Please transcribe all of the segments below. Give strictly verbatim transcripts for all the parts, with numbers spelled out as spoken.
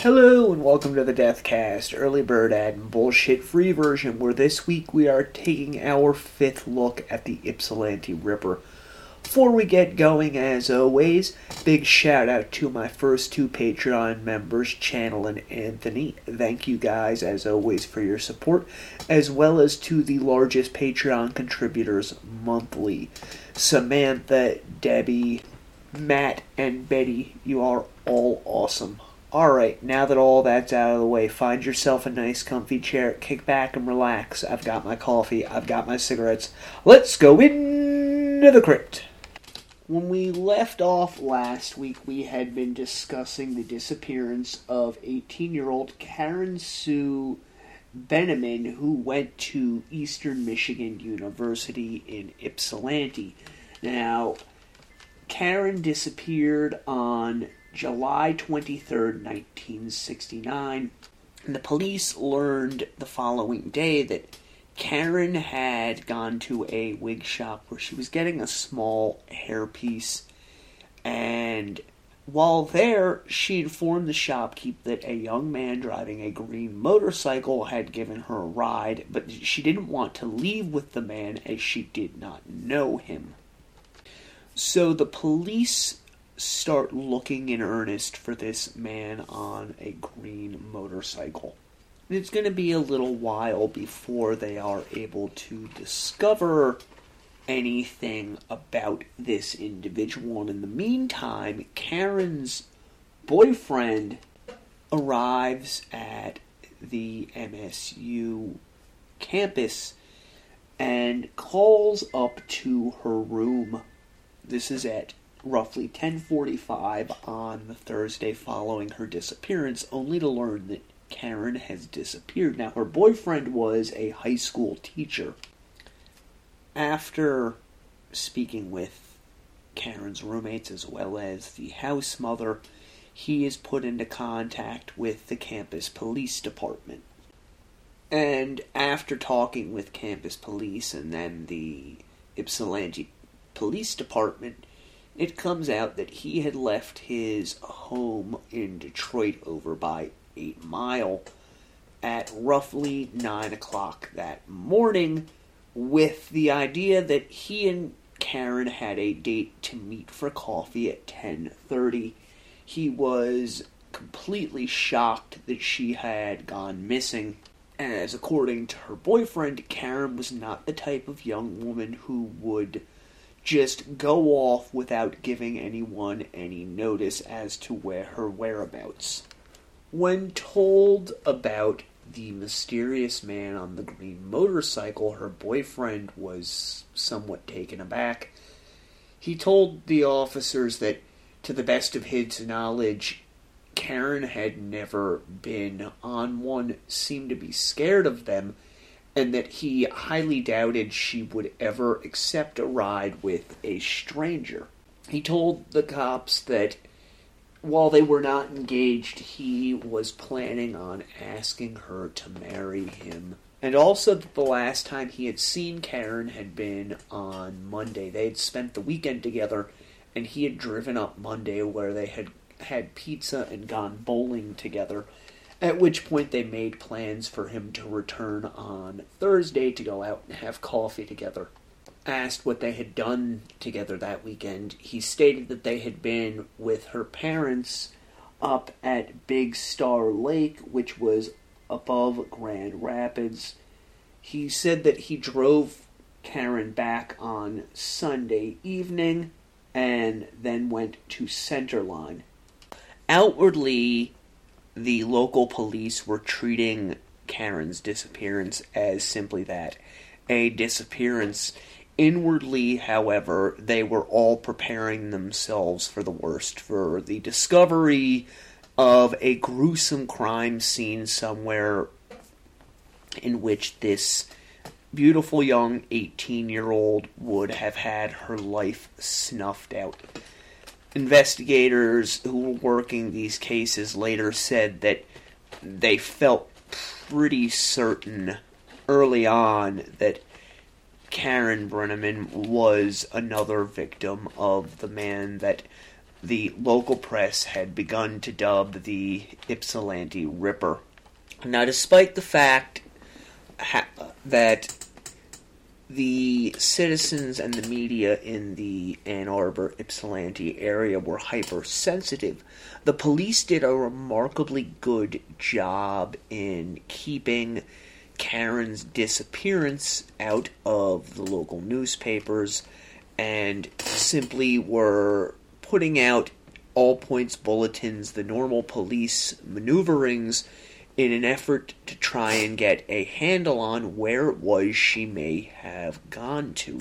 Hello and welcome to the Deathcast, early bird ad and bullshit-free version, where this week we are taking our fifth look at the Ypsilanti Ripper. Before we get going, as always, big shout out to my first two Patreon members, Channel and Anthony. Thank you guys, as always, for your support, as well as to the largest Patreon contributors monthly, Samantha, Debbie, Matt, and Betty. You are all awesome. Alright, now that all that's out of the way, find yourself a nice comfy chair, kick back and relax. I've got my coffee, I've got my cigarettes. Let's go into the crypt. When we left off last week, we had been discussing the disappearance of eighteen-year-old Karen Sue Benneman, who went to Eastern Michigan University in Ypsilanti. Now, Karen disappeared on July twenty-third, nineteen sixty-nine, and the police learned the following day that Karen had gone to a wig shop where she was getting a small hairpiece, and while there, she informed the shopkeep that a young man driving a green motorcycle had given her a ride, but she didn't want to leave with the man as she did not know him. So the police start looking in earnest for this man on a green motorcycle. And it's going to be a little while before they are able to discover anything about this individual. And in the meantime, Karen's boyfriend arrives at the M S U campus and calls up to her room. This is at roughly ten forty-five on the Thursday following her disappearance, only to learn that Karen has disappeared. Now, her boyfriend was a high school teacher. After speaking with Karen's roommates as well as the house mother, he is put into contact with the campus police department. And after talking with campus police and then the Ypsilanti Police Department, it comes out that he had left his home in Detroit over by Eight Mile at roughly nine o'clock that morning, with the idea that he and Karen had a date to meet for coffee at ten thirty. He was completely shocked that she had gone missing, as according to her boyfriend, Karen was not the type of young woman who would just go off without giving anyone any notice as to where her whereabouts. When told about the mysterious man on the green motorcycle, her boyfriend was somewhat taken aback. He told the officers that, to the best of his knowledge, Karen had never been on one, seemed to be scared of them, and that he highly doubted she would ever accept a ride with a stranger. He told the cops that while they were not engaged, he was planning on asking her to marry him. And also that the last time he had seen Karen had been on Monday. They had spent the weekend together, and he had driven up Monday where they had had pizza and gone bowling together. At which point they made plans for him to return on Thursday to go out and have coffee together. Asked what they had done together that weekend, he stated that they had been with her parents up at Big Star Lake, which was above Grand Rapids. He said that he drove Karen back on Sunday evening and then went to Centerline. Outwardly, the local police were treating Karen's disappearance as simply that, a disappearance. Inwardly, however, they were all preparing themselves for the worst, for the discovery of a gruesome crime scene somewhere in which this beautiful young eighteen-year-old would have had her life snuffed out. Investigators who were working these cases later said that they felt pretty certain early on that Karen Brenneman was another victim of the man that the local press had begun to dub the Ypsilanti Ripper. Now, despite the fact ha- that the citizens and the media in the Ann Arbor, Ypsilanti area were hypersensitive, the police did a remarkably good job in keeping Karen's disappearance out of the local newspapers and simply were putting out all points bulletins, the normal police maneuverings, in an effort to try and get a handle on where it was she may have gone to.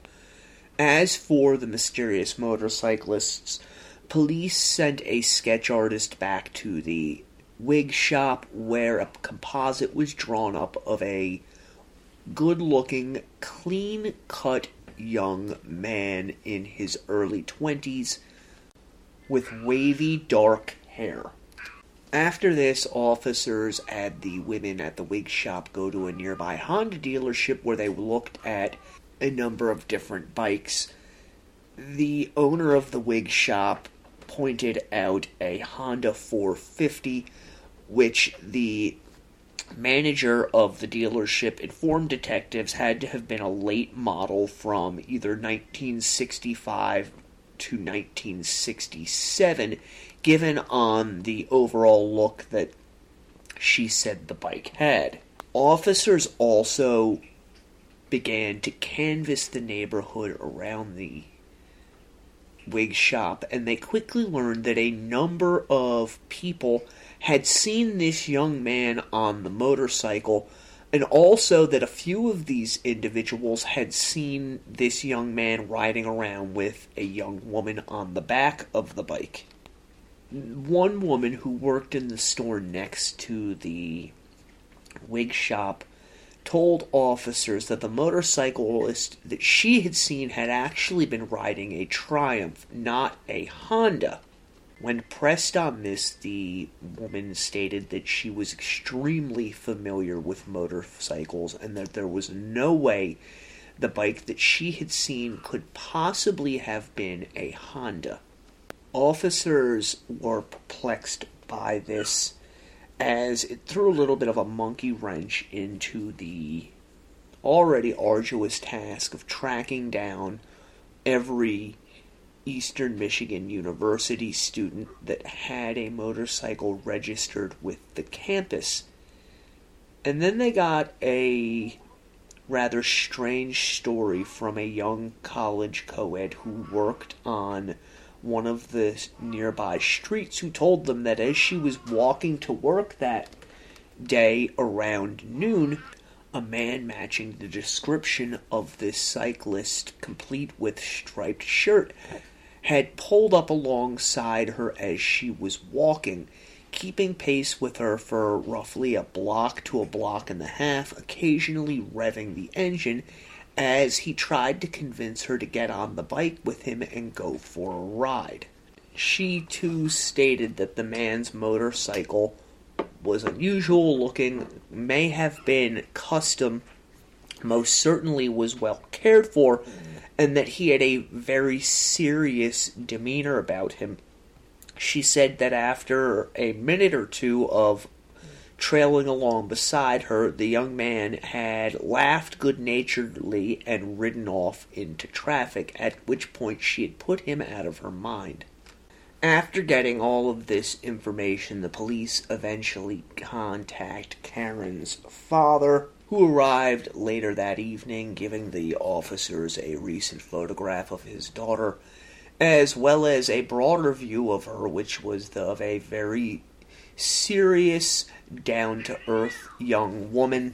As for the mysterious motorcyclists, police sent a sketch artist back to the wig shop where a composite was drawn up of a good-looking, clean-cut young man in his early twenties with wavy dark hair. After this, officers had the women at the wig shop go to a nearby Honda dealership where they looked at a number of different bikes. The owner of the wig shop pointed out a Honda four fifty, which the manager of the dealership informed detectives had to have been a late model from either nineteen sixty-five to nineteen sixty-seven, given on the overall look that she said the bike had. Officers also began to canvass the neighborhood around the wig shop, and they quickly learned that a number of people had seen this young man on the motorcycle, and also that a few of these individuals had seen this young man riding around with a young woman on the back of the bike. One woman who worked in the store next to the wig shop told officers that the motorcyclist that she had seen had actually been riding a Triumph, not a Honda. When pressed on this, the woman stated that she was extremely familiar with motorcycles and that there was no way the bike that she had seen could possibly have been a Honda. Officers were perplexed by this, as it threw a little bit of a monkey wrench into the already arduous task of tracking down every Eastern Michigan University student that had a motorcycle registered with the campus. And then they got a rather strange story from a young college co-ed who worked on one of the nearby streets, who told them that as she was walking to work that day around noon, a man matching the description of this cyclist, complete with striped shirt, had pulled up alongside her as she was walking, keeping pace with her for roughly a block to a block and a half, occasionally revving the engine as he tried to convince her to get on the bike with him and go for a ride. She, too, stated that the man's motorcycle was unusual looking, may have been custom, most certainly was well cared for, and that he had a very serious demeanor about him. She said that after a minute or two of trailing along beside her, the young man had laughed good-naturedly and ridden off into traffic, at which point she had put him out of her mind. After getting all of this information, the police eventually contact Karen's father, who arrived later that evening, giving the officers a recent photograph of his daughter, as well as a broader view of her, which was the, of a very serious, down-to-earth young woman.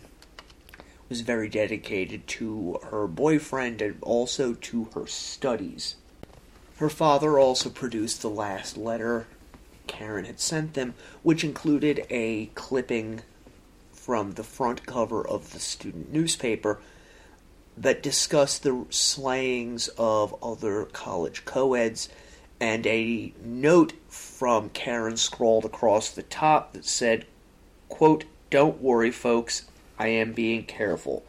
Was very dedicated to her boyfriend and also to her studies. Her father also produced the last letter Karen had sent them, which included a clipping from the front cover of the student newspaper that discussed the slayings of other college co-eds, and a note from Karen scrawled across the top that said, quote, "Don't worry, folks, I am being careful."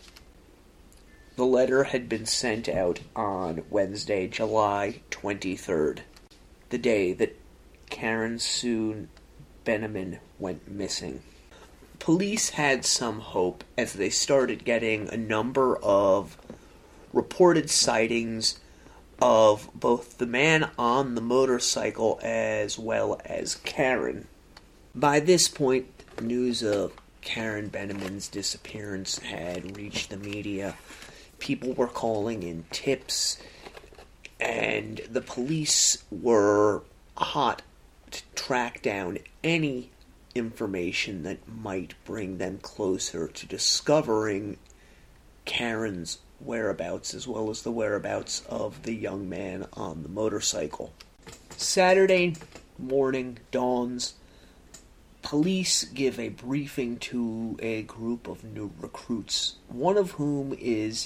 The letter had been sent out on Wednesday, July twenty-third. the day that Karen Sue Beneman went missing. Police had some hope as they started getting a number of reported sightings of both the man on the motorcycle as well as Karen. By this point, news of Karen Beneman's disappearance had reached the media. People were calling in tips, and the police were hot to track down any information that might bring them closer to discovering Karen's whereabouts, as well as the whereabouts of the young man on the motorcycle. Saturday morning dawns. Police give a briefing to a group of new recruits, one of whom is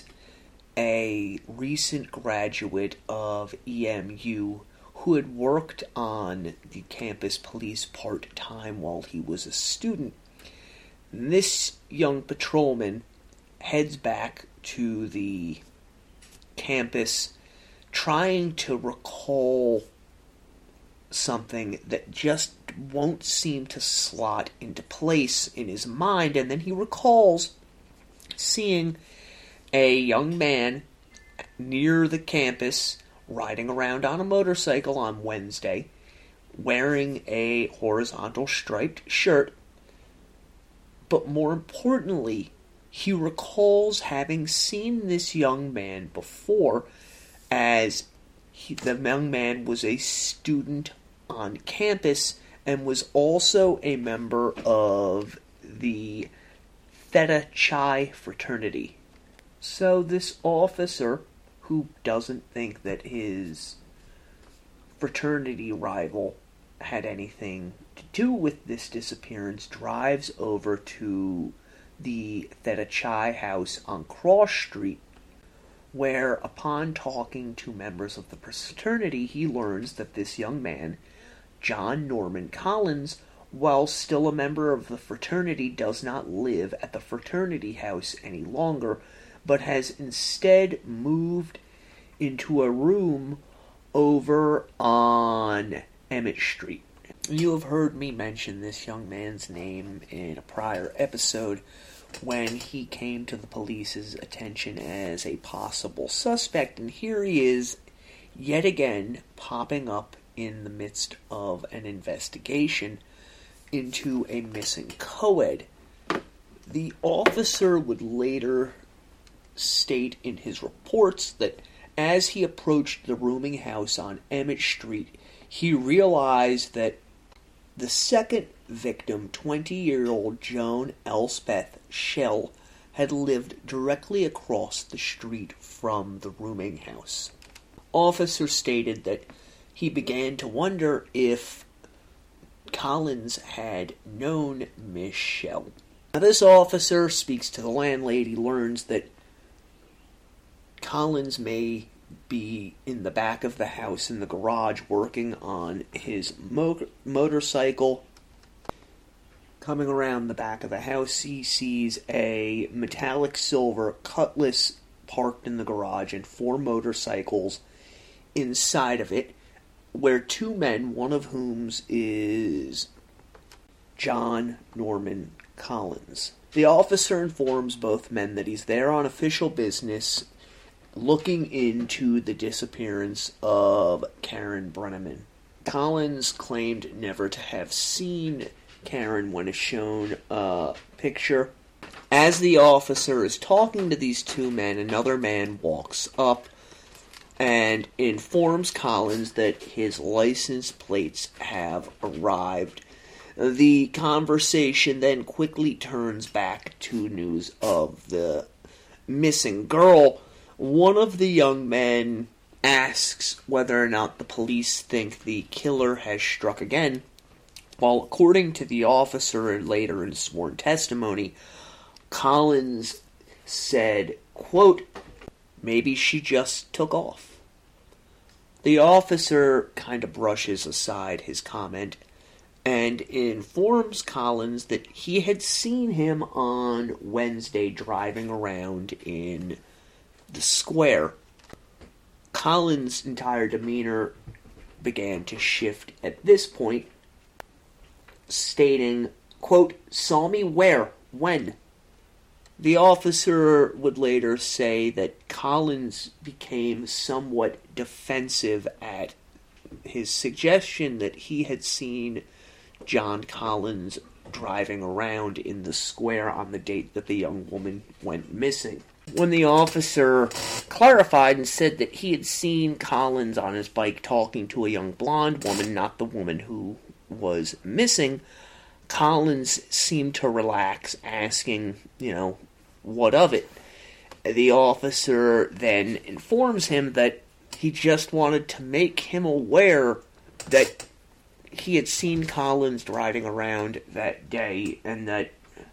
a recent graduate of E M U who had worked on the campus police part-time while he was a student. This young patrolman heads back to the campus trying to recall something that just won't seem to slot into place in his mind, and then he recalls seeing a young man near the campus riding around on a motorcycle on Wednesday, wearing a horizontal striped shirt. But more importantly, he recalls having seen this young man before, as he, the young man was a student on campus and was also a member of the Theta Chi fraternity. So this officer, who doesn't think that his fraternity rival had anything to do with this disappearance, drives over to the Theta Chi house on Cross Street, where, upon talking to members of the fraternity, he learns that this young man, John Norman Collins, while still a member of the fraternity, does not live at the fraternity house any longer, but has instead moved into a room over on Emmett Street. You have heard me mention this young man's name in a prior episode when he came to the police's attention as a possible suspect, and here he is yet again popping up in the midst of an investigation into a missing co-ed. The officer would later state in his reports that as he approached the rooming house on Emmett Street, he realized that the second victim, twenty-year-old Joan Elspeth Schell, had lived directly across the street from the rooming house. Officer stated that he began to wonder if Collins had known Miss Schell. Now, this officer speaks to the landlady, learns that Collins may be in the back of the house in the garage working on his mo- motorcycle. Coming around the back of the house, he sees a metallic silver Cutlass parked in the garage and four motorcycles inside of it, where two men, one of whom is John Norman Collins. The officer informs both men that he's there on official business, looking into the disappearance of Karen Beneman. Collins claimed never to have seen Karen when shown a picture. As the officer is talking to these two men, another man walks up and informs Collins that his license plates have arrived. The conversation then quickly turns back to news of the missing girl. One of the young men asks whether or not the police think the killer has struck again, while according to the officer and later in sworn testimony, Collins said, quote, "Maybe she just took off." The officer kind of brushes aside his comment and informs Collins that he had seen him on Wednesday driving around in the square. Collins' entire demeanor began to shift at this point, stating, quote, "Saw me where? When?" The officer would later say that Collins became somewhat defensive at his suggestion that he had seen John Collins driving around in the square on the date that the young woman went missing. When the officer clarified and said that he had seen Collins on his bike talking to a young blonde woman, not the woman who was missing, Collins seemed to relax, asking, you know, what of it? The officer then informs him that he just wanted to make him aware that he had seen Collins driving around that day, and that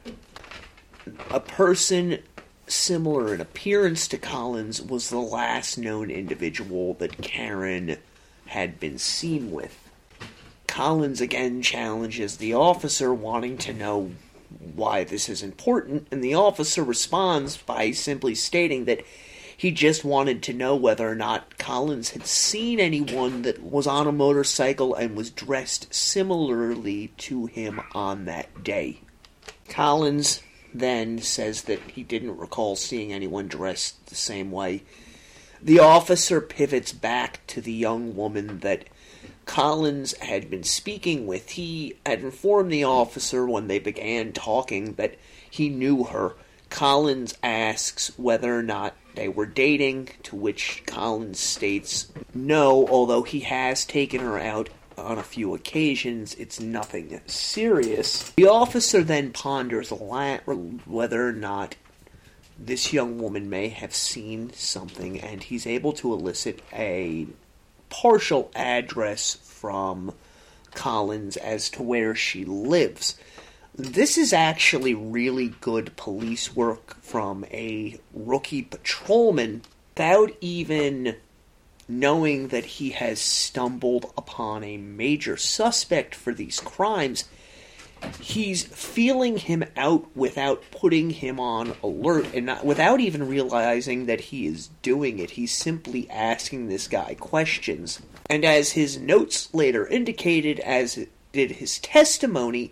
a person similar in appearance to Collins was the last known individual that Karen had been seen with. Collins again challenges the officer, wanting to know why this is important, and the officer responds by simply stating that he just wanted to know whether or not Collins had seen anyone that was on a motorcycle and was dressed similarly to him on that day. Collins then says that he didn't recall seeing anyone dressed the same way. The officer pivots back to the young woman that Collins had been speaking with. He had informed the officer when they began talking that he knew her. Collins asks whether or not they were dating, to which Collins states no, although he has taken her out on a few occasions. It's nothing serious. The officer then ponders a lot whether or not this young woman may have seen something, and he's able to elicit a partial address from Collins as to where she lives. This is actually really good police work from a rookie patrolman without even knowing that he has stumbled upon a major suspect for these crimes. He's feeling him out without putting him on alert, and not, without even realizing that he is doing it. He's simply asking this guy questions. And as his notes later indicated, as did his testimony,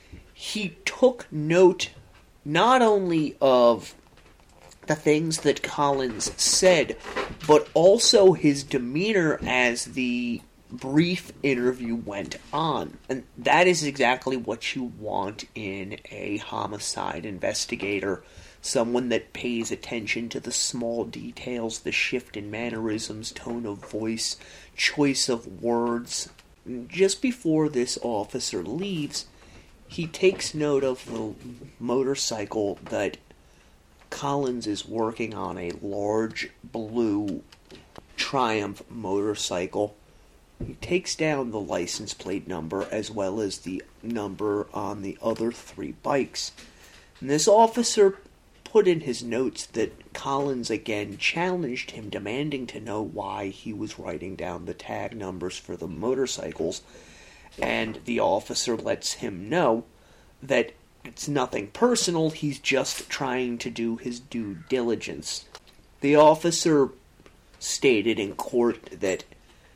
he took note not only of the things that Collins said, but also his demeanor as the brief interview went on. And that is exactly what you want in a homicide investigator. Someone that pays attention to the small details, the shift in mannerisms, tone of voice, choice of words. Just before this officer leaves, he takes note of the motorcycle that Collins is working on, a large blue Triumph motorcycle. He takes down the license plate number as well as the number on the other three bikes. And this officer put in his notes that Collins again challenged him, demanding to know why he was writing down the tag numbers for the motorcycles. And the officer lets him know that it's nothing personal, he's just trying to do his due diligence. The officer stated in court that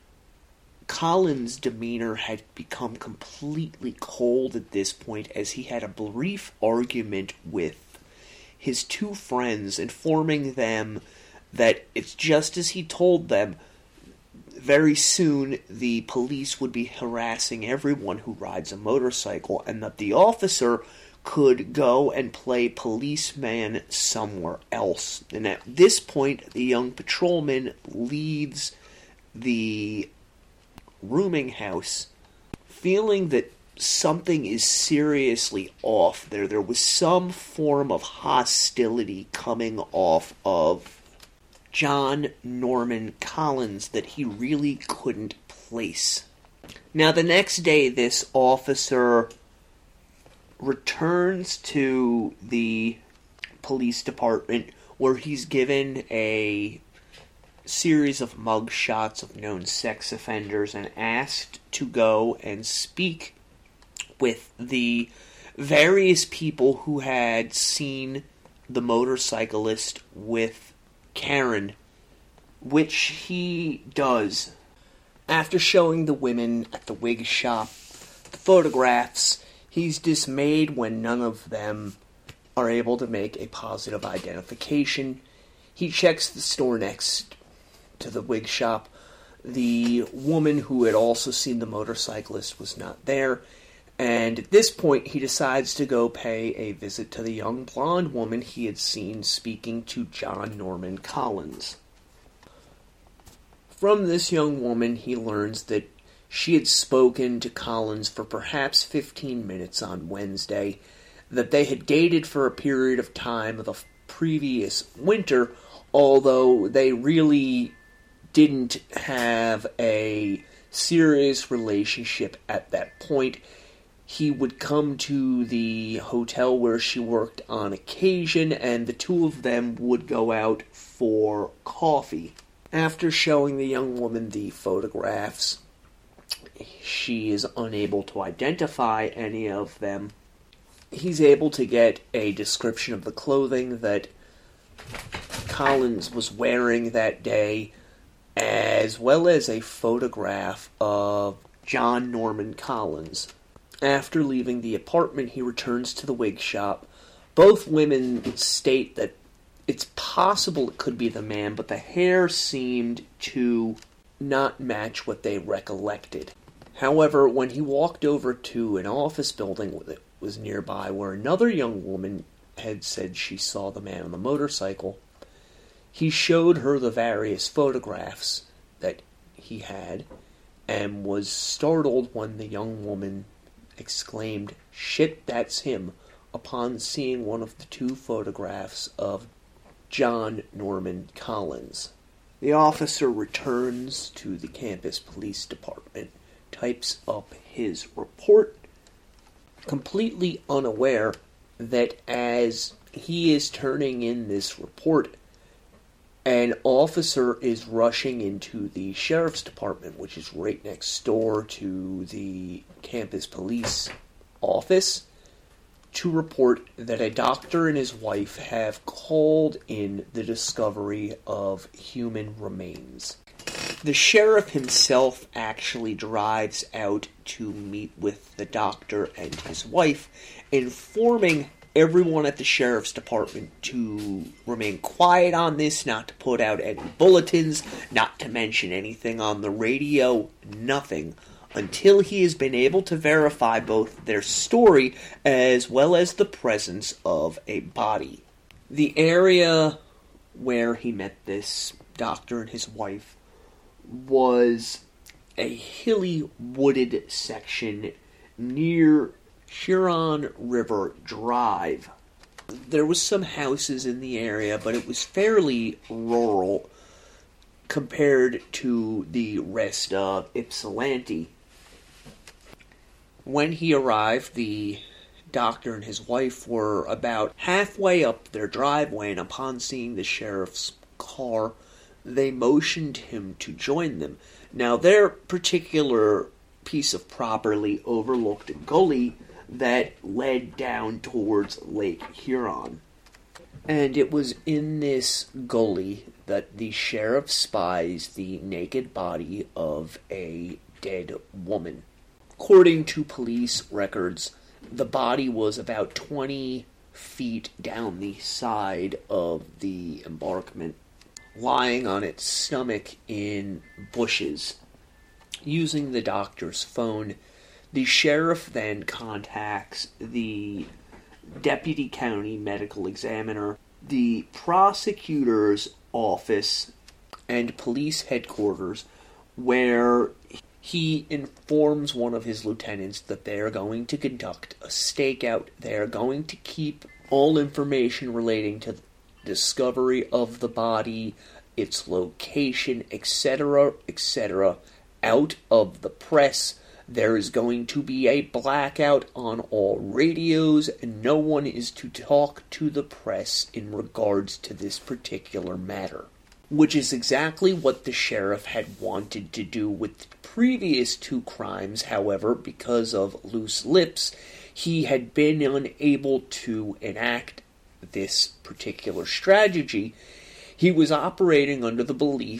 Collins' demeanor had become completely cold at this point, as he had a brief argument with his two friends, informing them that it's just as he told them. Very soon, the police would be harassing everyone who rides a motorcycle, and that the officer could go and play policeman somewhere else. And at this point, the young patrolman leaves the rooming house, feeling that something is seriously off there. There was some form of hostility coming off of John Norman Collins that he really couldn't place. Now, the next day, this officer returns to the police department, where he's given a series of mug shots of known sex offenders and asked to go and speak with the various people who had seen the motorcyclist with Karen, which he does. After showing the women at the wig shop the photographs, he's dismayed when none of them are able to make a positive identification. He checks the store next to the wig shop. The woman who had also seen the motorcyclist was not there, and at this point he decides to go pay a visit to the young blonde woman he had seen speaking to John Norman Collins. From this young woman he learns that she had spoken to Collins for perhaps fifteen minutes on Wednesday, that they had dated for a period of time the previous winter, although they really didn't have a serious relationship at that point. He would come to the hotel where she worked on occasion, and the two of them would go out for coffee. After showing the young woman the photographs, she is unable to identify any of them. He's able to get a description of the clothing that Collins was wearing that day, as well as a photograph of John Norman Collins. After leaving the apartment, he returns to the wig shop. Both women state that it's possible it could be the man, but the hair seemed to not match what they recollected. However, when he walked over to an office building that was nearby, where another young woman had said she saw the man on the motorcycle, he showed her the various photographs that he had, and was startled when the young woman exclaimed, "Shit, that's him," upon seeing one of the two photographs of John Norman Collins. The officer returns to the campus police department, types up his report, completely unaware that as he is turning in this report, an officer is rushing into the sheriff's department, which is right next door to the campus police office, to report that a doctor and his wife have called in the discovery of human remains. The sheriff himself actually drives out to meet with the doctor and his wife, informing everyone at the sheriff's department to remain quiet on this, not to put out any bulletins, not to mention anything on the radio, nothing, until he has been able to verify both their story as well as the presence of a body. The area where he met this doctor and his wife was a hilly, wooded section near Huron River Drive. There was some houses in the area, but it was fairly rural compared to the rest of Ypsilanti. When he arrived, the doctor and his wife were about halfway up their driveway, and upon seeing the sheriff's car, they motioned him to join them. Now, their particular piece of property overlooked a gully that led down towards Lake Huron. And it was in this gully that the sheriff spies the naked body of a dead woman. According to police records, the body was about twenty feet down the side of the embankment, lying on its stomach in bushes. Using the doctor's phone, the sheriff then contacts the deputy county medical examiner, the prosecutor's office, and police headquarters, where he informs one of his lieutenants that they are going to conduct a stakeout. They are going to keep all information relating to the discovery of the body, its location, et cetera, et cetera, out of the press. There is going to be a blackout on all radios, and no one is to talk to the press in regards to this particular matter. Which is exactly what the sheriff had wanted to do with the previous two crimes. However, because of loose lips, he had been unable to enact this particular strategy. He was operating under the belief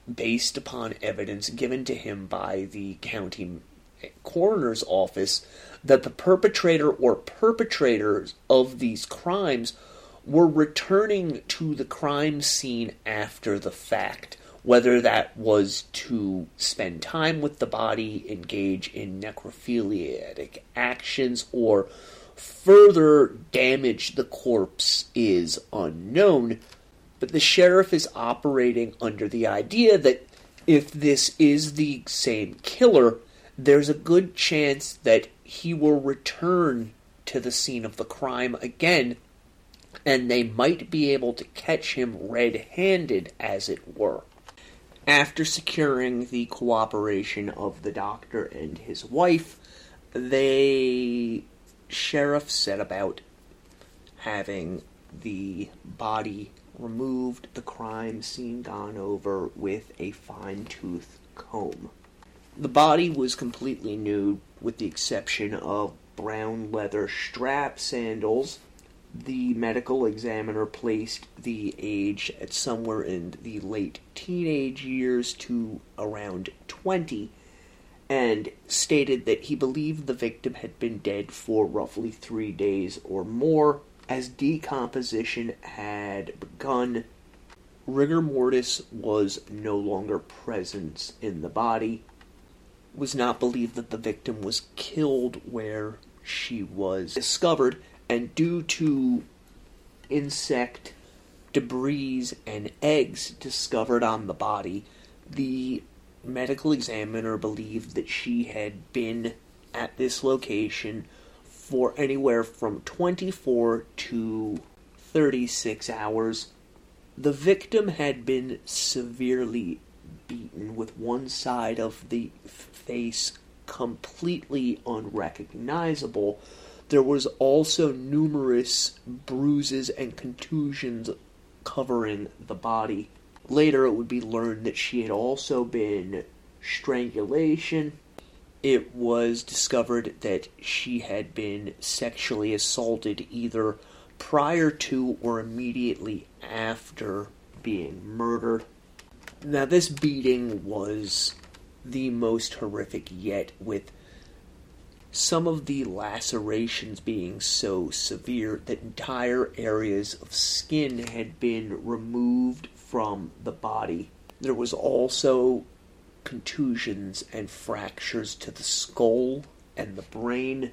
based upon evidence given to him by the county coroner's office, that the perpetrator or perpetrators of these crimes were returning to the crime scene after the fact, whether that was to spend time with the body, engage in necrophiliatic actions, or further damage the corpse is unknown. But the sheriff is operating under the idea that if this is the same killer, there's a good chance that he will return to the scene of the crime again, and they might be able to catch him red-handed, as it were. After securing the cooperation of the doctor and his wife, the sheriff set about having the body removed, the crime scene gone over with a fine-tooth comb. The body was completely nude, with the exception of brown leather strap sandals. The medical examiner placed the age at somewhere in the late teenage years to around twenty, and stated that he believed the victim had been dead for roughly three days or more, as decomposition had begun. Rigor mortis was no longer present in the body. It was not believed that the victim was killed where she was discovered, and due to insect debris and eggs discovered on the body, the medical examiner believed that she had been at this location for anywhere from twenty-four to thirty-six hours. The victim had been severely beaten, with one side of the face completely unrecognizable. There was also numerous bruises and contusions covering the body. Later it would be learned that she had also been strangulation. It was discovered that she had been sexually assaulted either prior to or immediately after being murdered. Now, this beating was the most horrific yet, with some of the lacerations being so severe that entire areas of skin had been removed from the body. There was also contusions and fractures to the skull and the brain,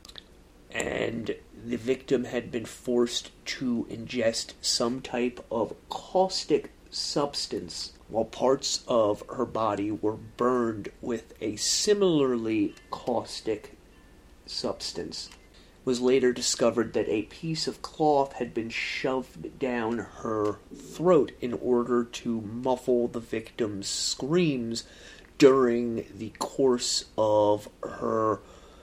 and the victim had been forced to ingest some type of caustic substance, while parts of her body were burned with a similarly caustic substance. It was later discovered that a piece of cloth had been shoved down her throat in order to muffle the victim's screams during the course of her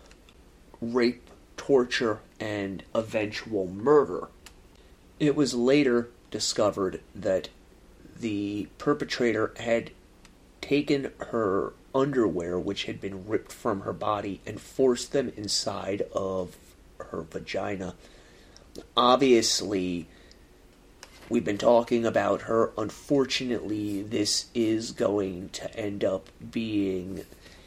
rape, torture, and eventual murder. It was later discovered that the perpetrator had taken her underwear, which had been ripped from her body, and forced them inside of her vagina. Obviously, we've been talking about her. Unfortunately, this is going to end up being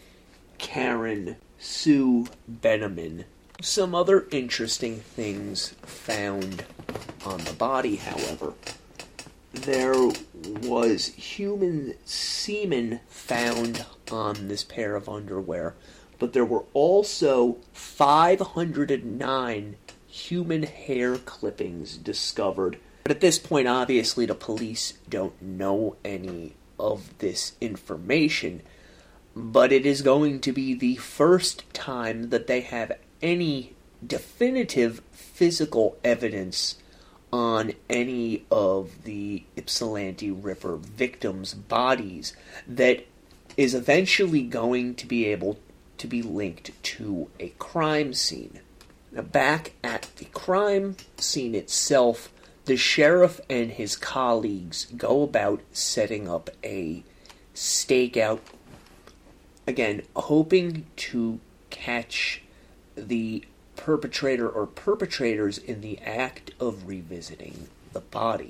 Karen Sue Benneman. Some other interesting things found on the body, however. There was human semen found on this pair of underwear, but there were also five hundred nine human hair clippings discovered. But at this point, obviously, the police don't know any of this information, but it is going to be the first time that they have any definitive physical evidence on any of the Ypsilanti Ripper victims' bodies that is eventually going to be able to be linked to a crime scene. Now, back at the crime scene itself, the sheriff and his colleagues go about setting up a stakeout, again, hoping to catch the perpetrator or perpetrators in the act of revisiting the body.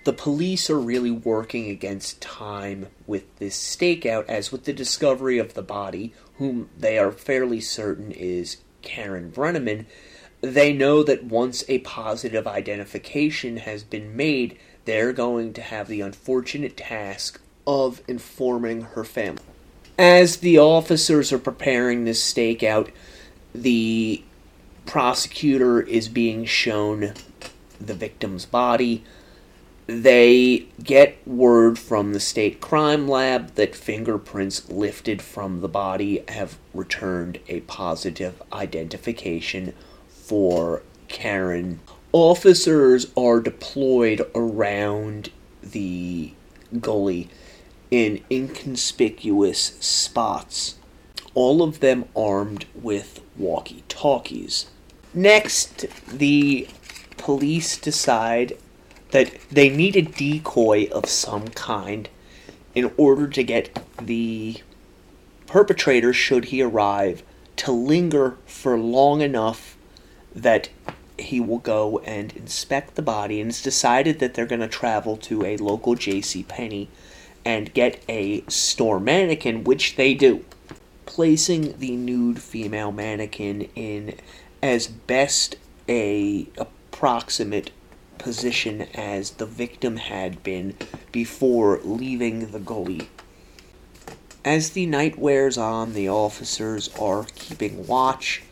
The police are really working against time with this stakeout, as with the discovery of the body, whom they are fairly certain is Karen Brenneman, they know that once a positive identification has been made, they're going to have the unfortunate task of informing her family. As the officers are preparing this stakeout, the prosecutor is being shown the victim's body. They get word from the state crime lab that fingerprints lifted from the body have returned a positive identification for Karen. Officers are deployed around the gully in inconspicuous spots, all of them armed with walkie-talkies. Next, the police decide that they need a decoy of some kind in order to get the perpetrator, should he arrive, to linger for long enough that he will go and inspect the body. And it's decided that they're going to travel to a local JCPenney and get a store mannequin, which they do, placing the nude female mannequin in as best a approximate position as the victim had been before leaving the gully. As the night wears on, the officers are keeping watch.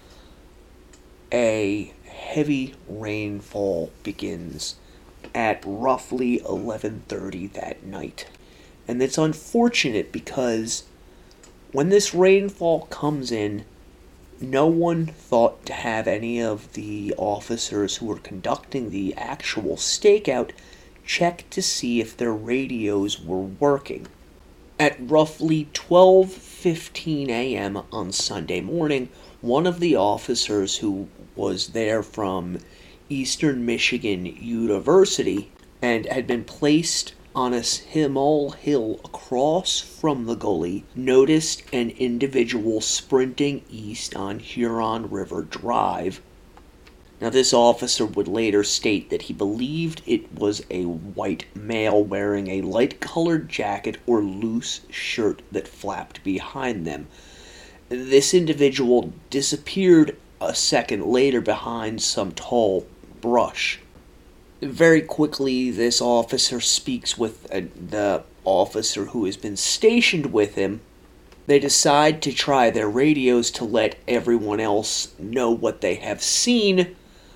A heavy rainfall begins at roughly eleven thirty that night. And it's unfortunate because when this rainfall comes in, no one thought to have any of the officers who were conducting the actual stakeout check to see if their radios were working. At roughly twelve fifteen a.m. on Sunday morning, one of the officers who was there from Eastern Michigan University and had been placed on a small hill across from the gully noticed an individual sprinting east on Huron River Drive. Now, this officer would later state that he believed it was a white male wearing a light-colored jacket or loose shirt that flapped behind them. This individual disappeared a second later behind some tall brush. Very quickly, this officer speaks with uh, the officer who has been stationed with him. They decide to try their radios to let everyone else know what they have seen.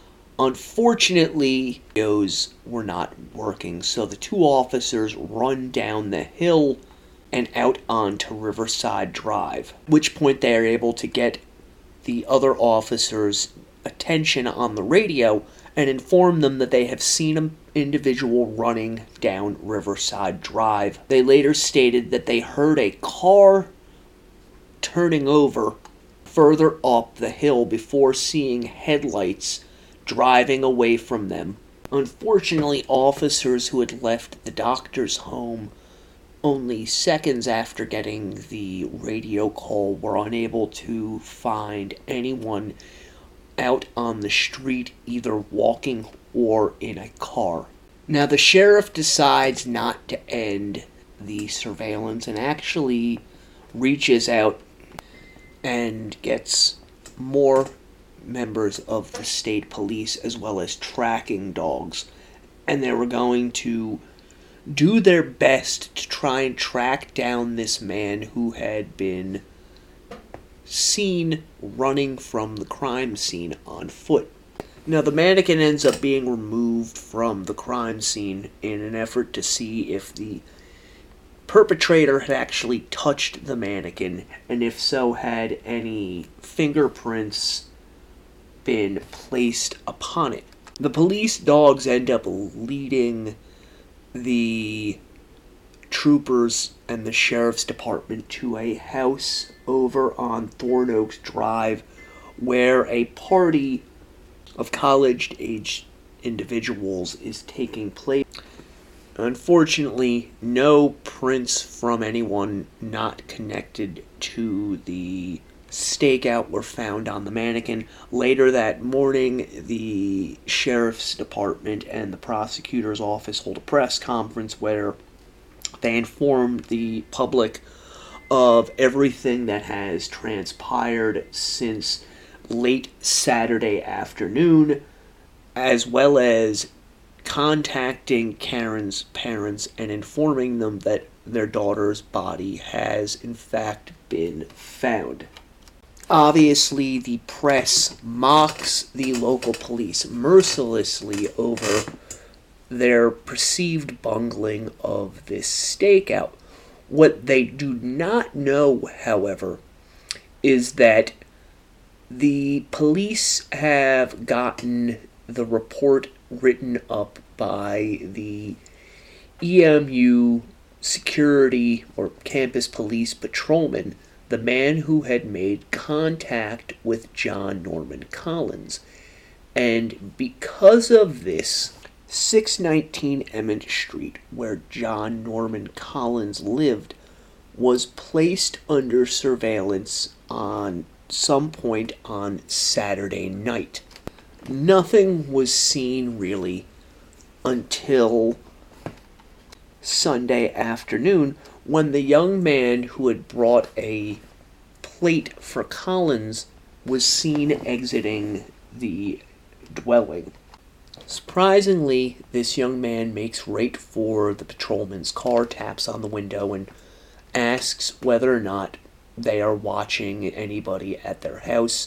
Unfortunately, radios were not working, so the two officers run down the hill and out onto Riverside Drive, at which point they are able to get the other officers' attention on the radio and inform them that they have seen an individual running down Riverside Drive. They later stated that they heard a car turning over further up the hill before seeing headlights driving away from them. Unfortunately, officers who had left the doctor's home only seconds after getting the radio call were unable to find anyone out on the street, either walking or in a car. Now, the sheriff decides not to end the surveillance and actually reaches out and gets more members of the state police as well as tracking dogs, and they were going to do their best to try and track down this man who had been seen running from the crime scene on foot. Now, the mannequin ends up being removed from the crime scene in an effort to see if the perpetrator had actually touched the mannequin, and if so, had any fingerprints been placed upon it. The police dogs end up leading the troopers and the sheriff's department to a house over on Thorn Oaks Drive where a party of college-aged individuals is taking place. Unfortunately, no prints from anyone not connected to the stakeout were found on the mannequin. Later that morning, the sheriff's department and the prosecutor's office hold a press conference where they informed the public of everything that has transpired since late Saturday afternoon, as well as contacting Karen's parents and informing them that their daughter's body has in fact been found. Obviously, the press mocks the local police mercilessly over their perceived bungling of this stakeout. What they do not know, however, is that the police have gotten the report written up by the E M U security or campus police patrolman, the man who had made contact with John Norman Collins. And because of this, six nineteen Emmett Street, where John Norman Collins lived, was placed under surveillance on some point on Saturday night. Nothing was seen really until Sunday afternoon, when the young man who had brought a plate for Collins was seen exiting the dwelling. Surprisingly, this young man makes right for the patrolman's car, taps on the window, and asks whether or not they are watching anybody at their house.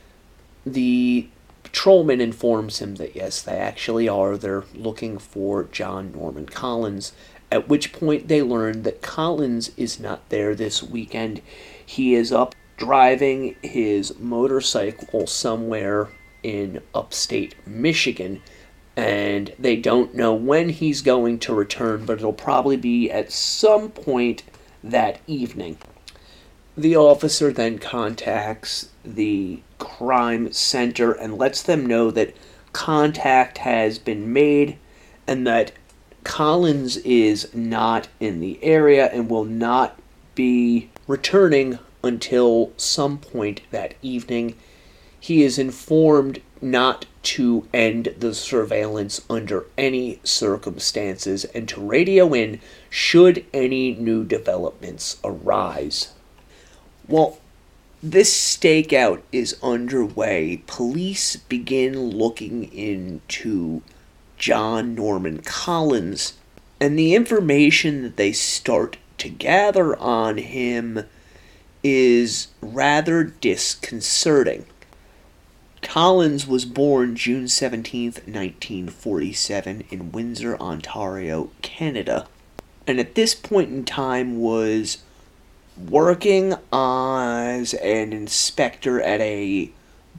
The patrolman informs him that yes, they actually are. They're looking for John Norman Collins, at which point they learn that Collins is not there this weekend. He is up driving his motorcycle somewhere in upstate Michigan, and they don't know when he's going to return, but it'll probably be at some point that evening. The officer then contacts the crime center and lets them know that contact has been made and that Collins is not in the area and will not be returning until some point that evening. He is informed not to end the surveillance under any circumstances and to radio in should any new developments arise. While this stakeout is underway, police begin looking into John Norman Collins, and the information that they start to gather on him is rather disconcerting. Collins was born June seventeenth, nineteen forty-seven in Windsor, Ontario, Canada, and at this point in time was working as an inspector at a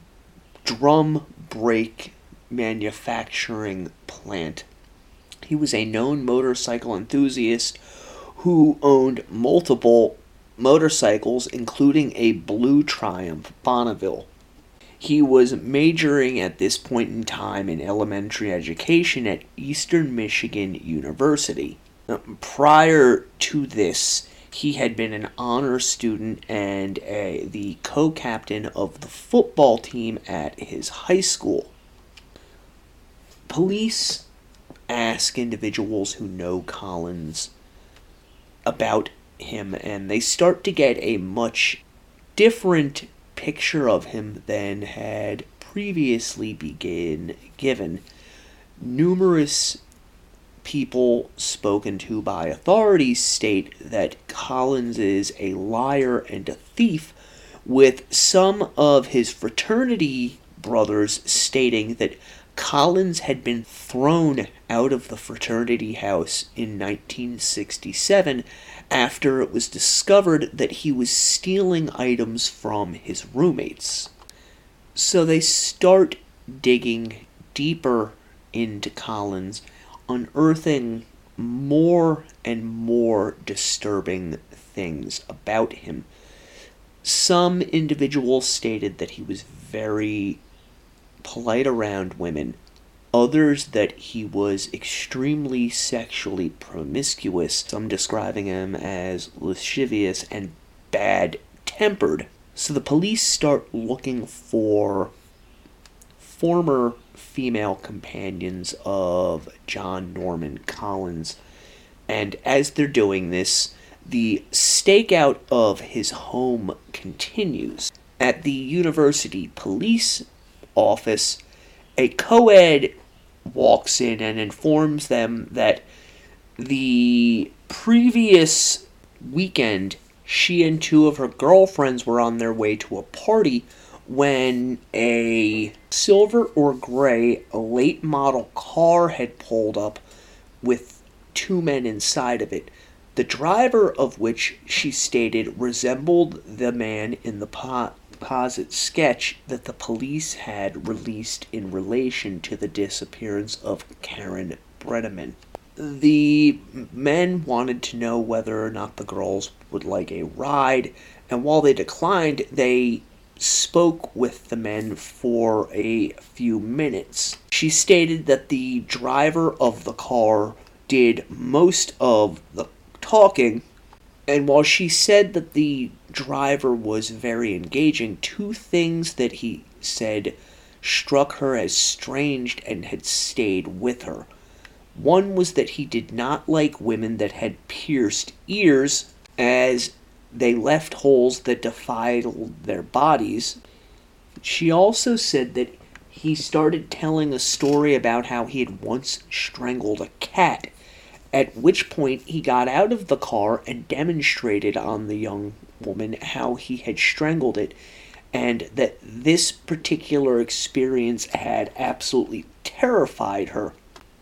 drum brake manufacturing plant. He was a known motorcycle enthusiast who owned multiple motorcycles, including a blue Triumph Bonneville. He was majoring at this point in time in elementary education at Eastern Michigan University. Now, prior to this, he had been an honor student and a, the co-captain of the football team at his high school. Police ask individuals who know Collins about him, and they start to get a much different picture of him than had previously been given. Numerous people spoken to by authorities state that Collins is a liar and a thief, with some of his fraternity brothers stating that Collins had been thrown out of the fraternity house in nineteen sixty-seven after it was discovered that he was stealing items from his roommates. So they start digging deeper into Collins, unearthing more and more disturbing things about him. Some individuals stated that he was very polite around women, others that he was extremely sexually promiscuous, some describing him as lascivious and bad-tempered. So the police start looking for former female companions of John Norman Collins, and as they're doing this, the stakeout of his home continues. At the university police office, a co-ed walks in and informs them that the previous weekend, she and two of her girlfriends were on their way to a party when a silver or gray late model car had pulled up with two men inside of it, the driver of which she stated resembled the man in the po- composite sketch that the police had released in relation to the disappearance of Karen Bredeman. The men wanted to know whether or not the girls would like a ride, and while they declined, they spoke with the men for a few minutes. She stated that the driver of the car did most of the talking, and while she said that the driver was very engaging, two things that he said struck her as strange and had stayed with her. One was that he did not like women that had pierced ears, as they left holes that defiled their bodies. She also said that he started telling a story about how he had once strangled a cat, at which point he got out of the car and demonstrated on the young woman how he had strangled it, and that this particular experience had absolutely terrified her.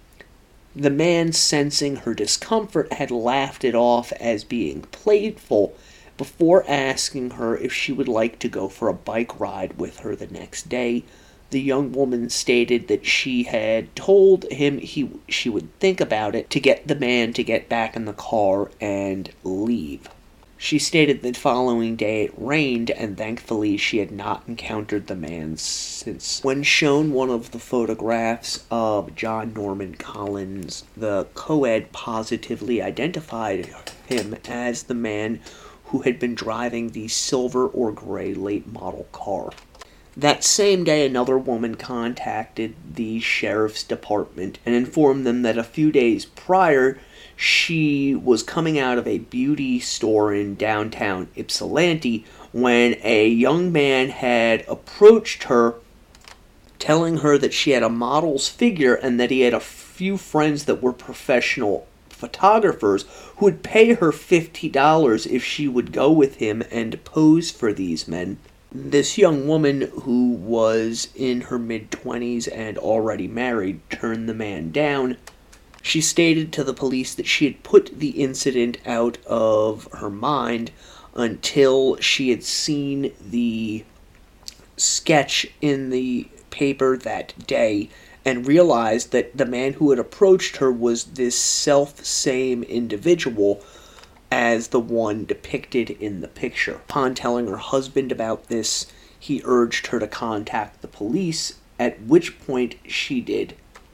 The man, sensing her discomfort, had laughed it off as being playful before asking her if she would like to go for a bike ride with her the next day. The young woman stated that she had told him he she would think about it to get the man to get back in the car and leave. She stated that the following day it rained, and thankfully she had not encountered the man since. When shown one of the photographs of John Norman Collins, the co-ed positively identified him as the man who had been driving the silver or gray late model car. That same day, another woman contacted the sheriff's department and informed them that a few days prior, she was coming out of a beauty store in downtown Ypsilanti when a young man had approached her, telling her that she had a model's figure and that he had a few friends that were professional photographers who would pay her fifty dollars if she would go with him and pose for these men. This young woman, who was in her mid-twenties and already married, turned the man down. She stated to the police that she had put the incident out of her mind until she had seen the sketch in the paper that day and realized that the man who had approached her was this self-same individual as the one depicted in the picture. Upon telling her husband about this, he urged her to contact the police, at which point she did.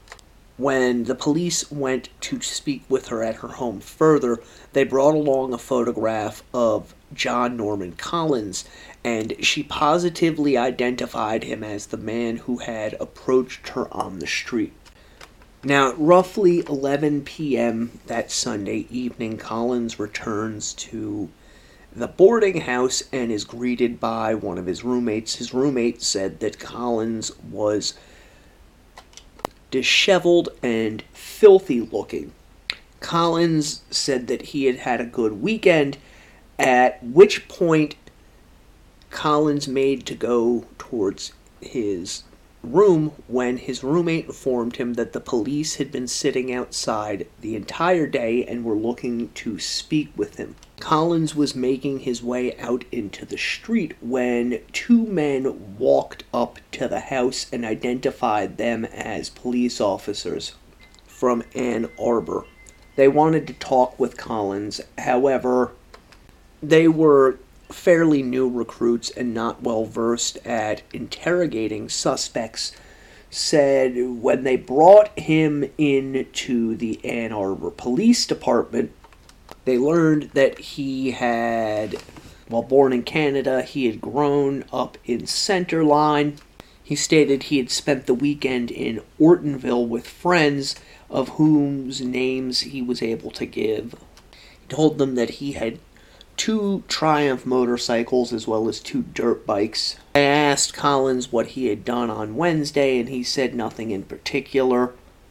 When the police went to speak with her at her home further, they brought along a photograph of John Norman Collins, and she positively identified him as the man who had approached her on the street. Now, at roughly eleven p.m. that Sunday evening, Collins returns to the boarding house and is greeted by one of his roommates. His roommate said that Collins was disheveled and filthy looking. Collins said that he had had a good weekend, at which point Collins made to go towards his room when his roommate informed him that the police had been sitting outside the entire day and were looking to speak with him. Collins was making his way out into the street when two men walked up to the house and identified them as police officers from Ann Arbor. They wanted to talk with Collins, however, they were fairly new recruits and not well versed at interrogating suspects, said when they brought him into the Ann Arbor Police Department, they learned that he had While born in Canada, he had grown up in Centerline. He stated he had spent the weekend in Ortonville with friends, of whose names he was able to give. He told them that he had two Triumph motorcycles as well as two dirt bikes. I asked Collins what he had done on Wednesday, and he said nothing in particular.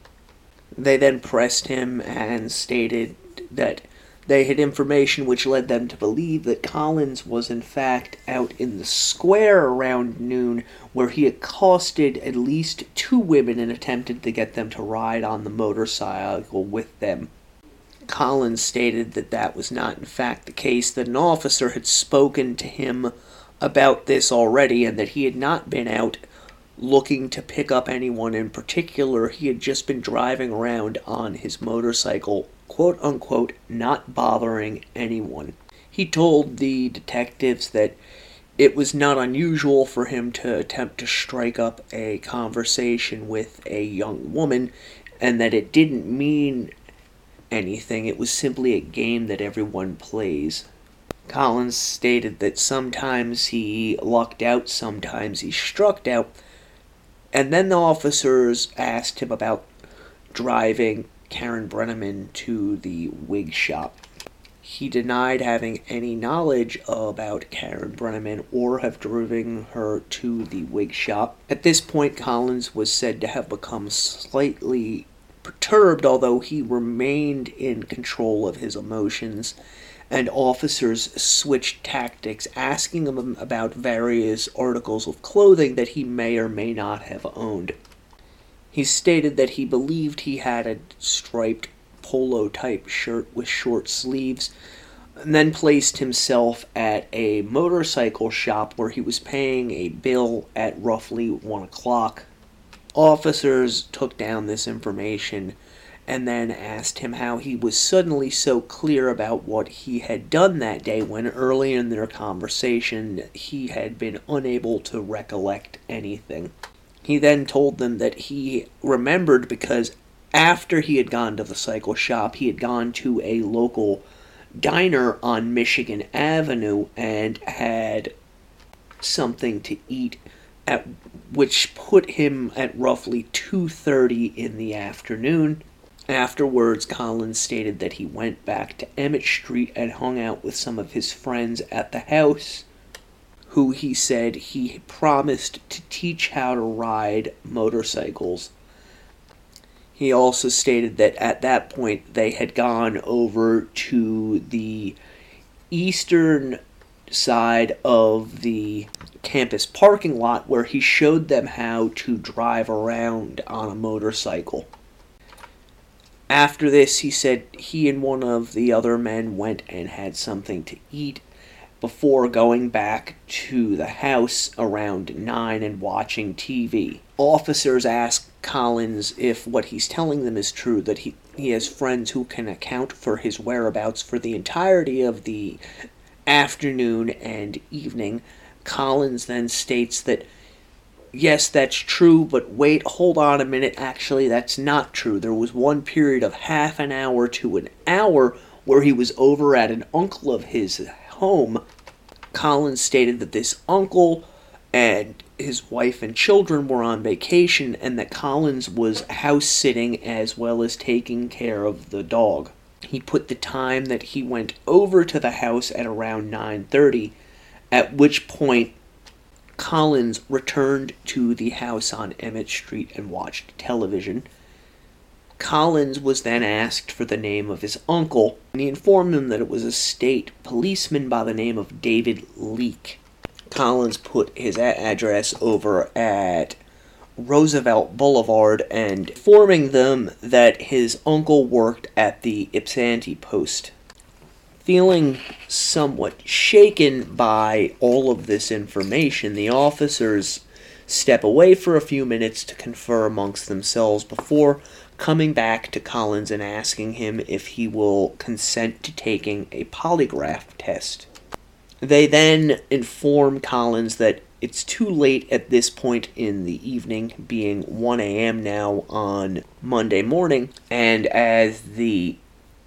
They then pressed him and stated that they had information which led them to believe that Collins was in fact out in the square around noon, where he accosted at least two women and attempted to get them to ride on the motorcycle with them. Collins stated that that was not in fact the case, that an officer had spoken to him about this already, and that he had not been out looking to pick up anyone in particular. He had just been driving around on his motorcycle, quote-unquote, not bothering anyone. He told the detectives that it was not unusual for him to attempt to strike up a conversation with a young woman, and that it didn't mean anything. It was simply a game that everyone plays. Collins stated that sometimes he lucked out, sometimes he struck out, and then the officers asked him about driving Karen Brenneman to the wig shop. He denied having any knowledge about Karen Brenneman or have driven her to the wig shop. At this point, Collins was said to have become slightly perturbed, although he remained in control of his emotions, and officers switched tactics, asking him about various articles of clothing that he may or may not have owned. He stated that he believed he had a striped polo-type shirt with short sleeves, and then placed himself at a motorcycle shop where he was paying a bill at roughly one o'clock. Officers took down this information and then asked him how he was suddenly so clear about what he had done that day, when early in their conversation he had been unable to recollect anything. He then told them that he remembered because after he had gone to the cycle shop, he had gone to a local diner on Michigan Avenue and had something to eat, at which put him at roughly two thirty in the afternoon. Afterwards, Collins stated that he went back to Emmett Street and hung out with some of his friends at the house, who he said he promised to teach how to ride motorcycles. He also stated that at that point they had gone over to the eastern side of the campus parking lot, where he showed them how to drive around on a motorcycle. After this, he said he and one of the other men went and had something to eat before going back to the house around nine and watching T V. Officers asked Collins if what he's telling them is true, that he, he has friends who can account for his whereabouts for the entirety of the afternoon and evening. Collins then states that, yes, that's true, but wait, hold on a minute, actually that's not true. There was one period of half an hour to an hour where he was over at an uncle of his home. Collins stated that this uncle and his wife and children were on vacation, and that Collins was house sitting as well as taking care of the dog. He put the time that he went over to the house at around nine thirty, at which point Collins returned to the house on Emmett Street and watched television. Collins was then asked for the name of his uncle, and he informed him that it was a state policeman by the name of David Leake. Collins put his a- address over at Roosevelt Boulevard, and informing them that his uncle worked at the Ypsilanti Post. Feeling somewhat shaken by all of this information, the officers step away for a few minutes to confer amongst themselves before coming back to Collins and asking him if he will consent to taking a polygraph test. They then inform Collins that it's too late at this point in the evening, being one a.m. now on Monday morning, and as the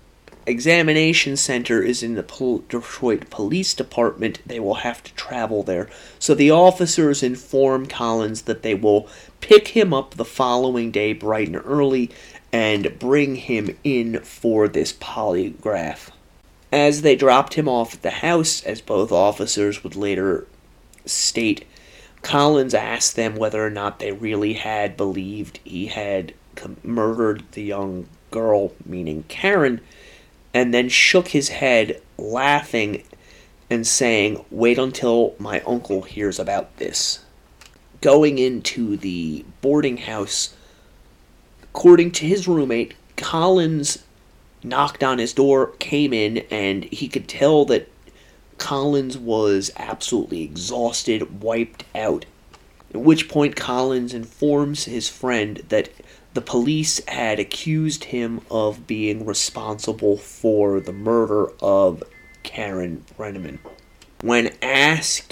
examination center is in the Pol- Detroit Police Department, they will have to travel there. So the officers inform Collins that they will pick him up the following day bright and early and bring him in for this polygraph. As they dropped him off at the house, as both officers would later state, Collins asked them whether or not they really had believed he had murdered the young girl, meaning Karen, and then shook his head, laughing and saying, "Wait until my uncle hears about this." Going into the boarding house, according to his roommate, Collins knocked on his door, came in, and he could tell that Collins was absolutely exhausted, wiped out. At which point Collins informs his friend that the police had accused him of being responsible for the murder of Karen Brenneman. When asked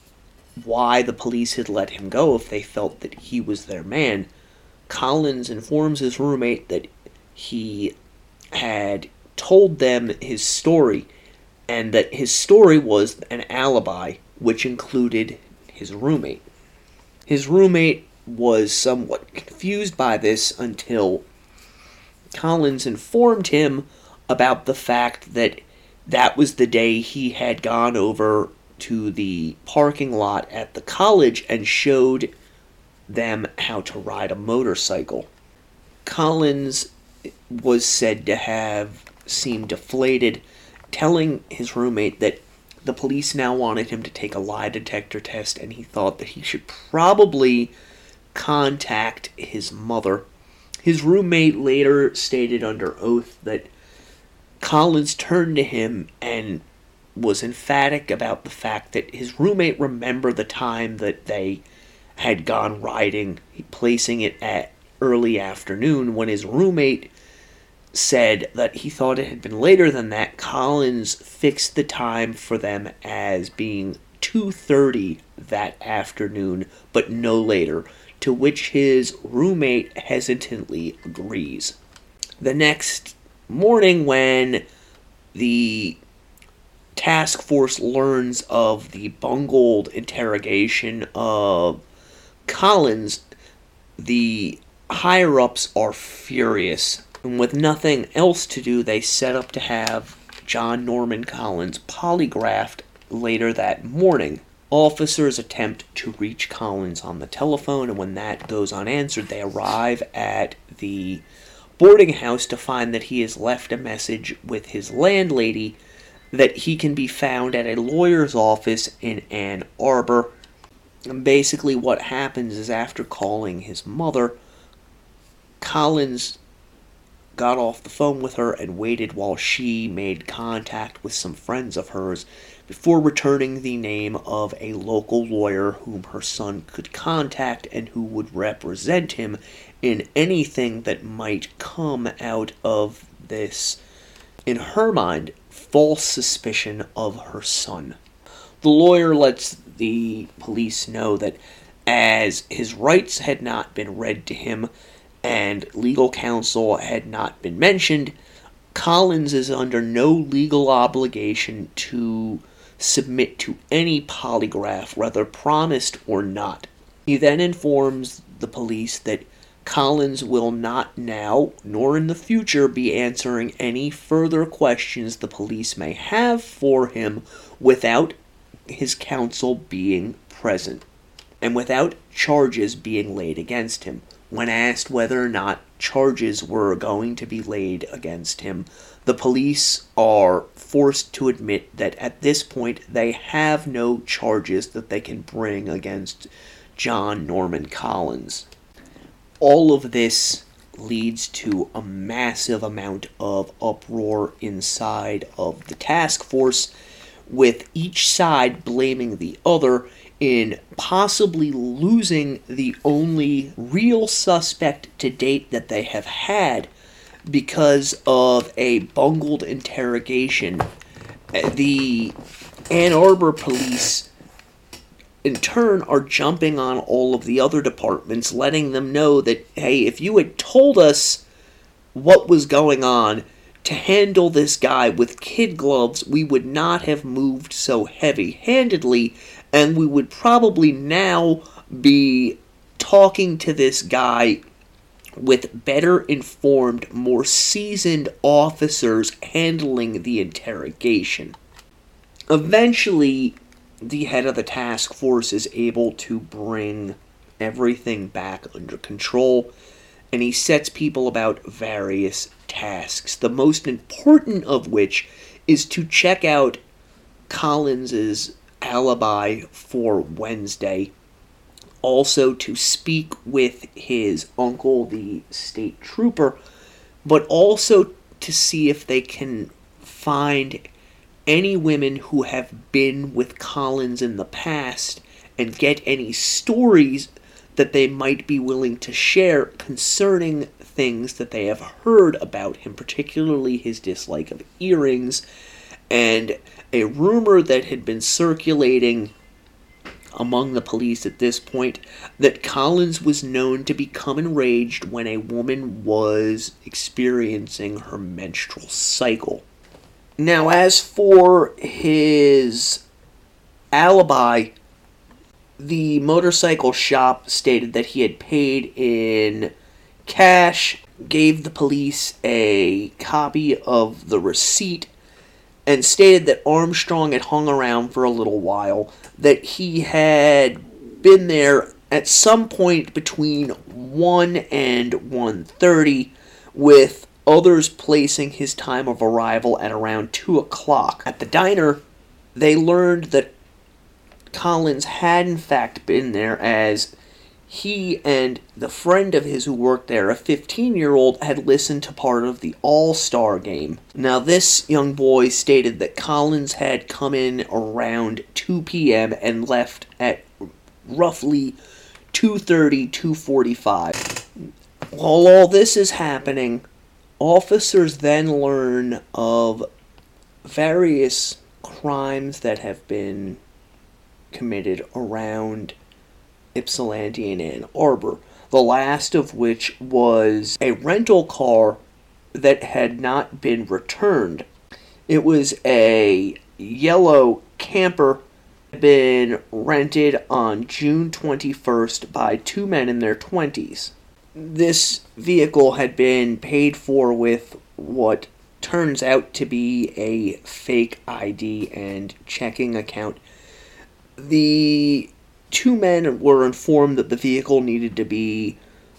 why the police had let him go if they felt that he was their man, Collins informs his roommate that he had told them his story, and that his story was an alibi, which included his roommate. His roommate was somewhat confused by this until Collins informed him about the fact that that was the day he had gone over to the parking lot at the college and showed them how to ride a motorcycle. Collins was said to have seemed deflated, telling his roommate that the police now wanted him to take a lie detector test, and he thought that he should probably contact his mother. His roommate later stated under oath that Collins turned to him and was emphatic about the fact that his roommate remembered the time that they had gone riding, placing it at early afternoon. When his roommate said that he thought it had been later than that, Collins fixed the time for them as being two thirty that afternoon, but no later, to which his roommate hesitantly agrees. The next morning, when the task force learns of the bungled interrogation of Collins, the higher-ups are furious. And with nothing else to do, they set up to have John Norman Collins polygraphed later that morning. Officers attempt to reach Collins on the telephone, and when that goes unanswered, they arrive at the boarding house to find that he has left a message with his landlady that he can be found at a lawyer's office in Ann Arbor. And basically what happens is, after calling his mother, Collins got off the phone with her and waited while she made contact with some friends of hers before returning the name of a local lawyer whom her son could contact and who would represent him in anything that might come out of this, in her mind, false suspicion of her son. The lawyer lets the police know that as his rights had not been read to him and legal counsel had not been mentioned, Collins is under no legal obligation to submit to any polygraph, whether promised or not. He then informs the police that Collins will not now, nor in the future, be answering any further questions the police may have for him without his counsel being present, and without charges being laid against him. When asked whether or not charges were going to be laid against him, the police are forced to admit that at this point they have no charges that they can bring against John Norman Collins. All of this leads to a massive amount of uproar inside of the task force, with each side blaming the other in possibly losing the only real suspect to date that they have had because of a bungled interrogation. The Ann Arbor police, in turn, are jumping on all of the other departments, letting them know that, hey, if you had told us what was going on, to handle this guy with kid gloves, we would not have moved so heavy-handedly, and we would probably now be talking to this guy with better informed, more seasoned officers handling the interrogation. Eventually, the head of the task force is able to bring everything back under control, and he sets people about various tasks, the most important of which is to check out Collins's alibi for Wednesday, also to speak with his uncle, the state trooper, but also to see if they can find any women who have been with Collins in the past and get any stories that they might be willing to share concerning things that they have heard about him, particularly his dislike of earrings, and a rumor that had been circulating among the police at this point that Collins was known to become enraged when a woman was experiencing her menstrual cycle. Now, as for his alibi, the motorcycle shop stated that he had paid in cash, gave the police a copy of the receipt, and stated that Armstrong had hung around for a little while, that he had been there at some point between one and one thirty, with others placing his time of arrival at around two o'clock. At the diner, they learned that Collins had in fact been there, as he and the friend of his who worked there, a fifteen-year-old, had listened to part of the All-Star game. Now, this young boy stated that Collins had come in around two p.m. and left at roughly two thirty, two forty-five. While all this is happening, officers then learn of various crimes that have been committed around Ypsilanti and Ann Arbor, the last of which was a rental car that had not been returned. It was a yellow camper, been rented on June twenty-first by two men in their twenties. This vehicle had been paid for with what turns out to be a fake I D and checking account. The two men were informed that the vehicle needed to be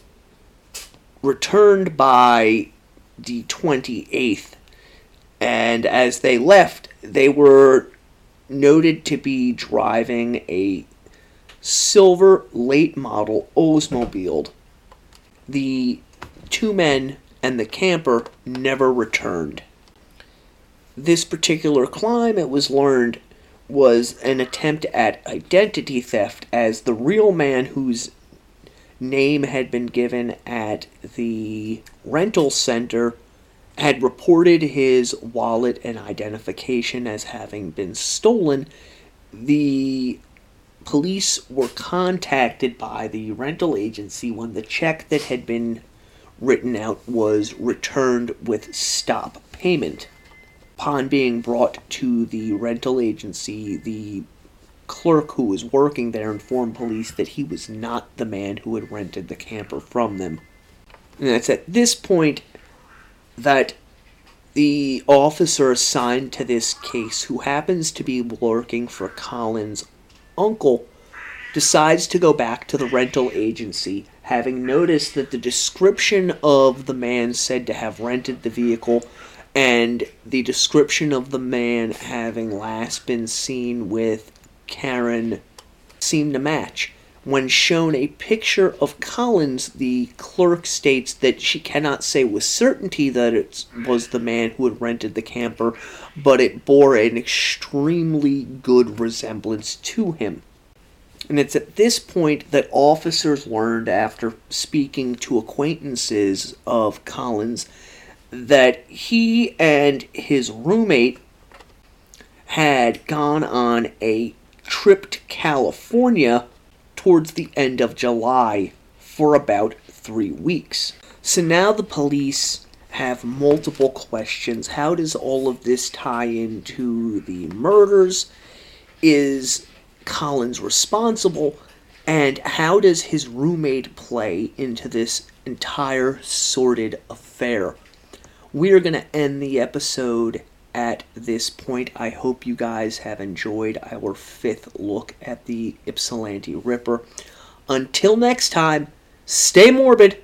returned by the twenty-eighth, and as they left, they were noted to be driving a silver late model Oldsmobile. The two men and the camper never returned. This particular crime, it was learned, was an attempt at identity theft, as the real man whose name had been given at the rental center had reported his wallet and identification as having been stolen. The police were contacted by the rental agency when the check that had been written out was returned with stop payment. Upon being brought to the rental agency, the clerk who was working there informed police that he was not the man who had rented the camper from them. And it's at this point that the officer assigned to this case, who happens to be working for Collins' uncle, decides to go back to the rental agency, having noticed that the description of the man said to have rented the vehicle and the description of the man having last been seen with Karen seemed to match. When shown a picture of Collins, the clerk states that she cannot say with certainty that it was the man who had rented the camper, but it bore an extremely good resemblance to him. And it's at this point that officers learned, after speaking to acquaintances of Collins, that he and his roommate had gone on a trip to California towards the end of July for about three weeks. So now the police have multiple questions. How does all of this tie into the murders? Is Collins responsible? And how does his roommate play into this entire sordid affair? We are going to end the episode at this point. I hope you guys have enjoyed our fifth look at the Ypsilanti Ripper. Until next time, stay morbid.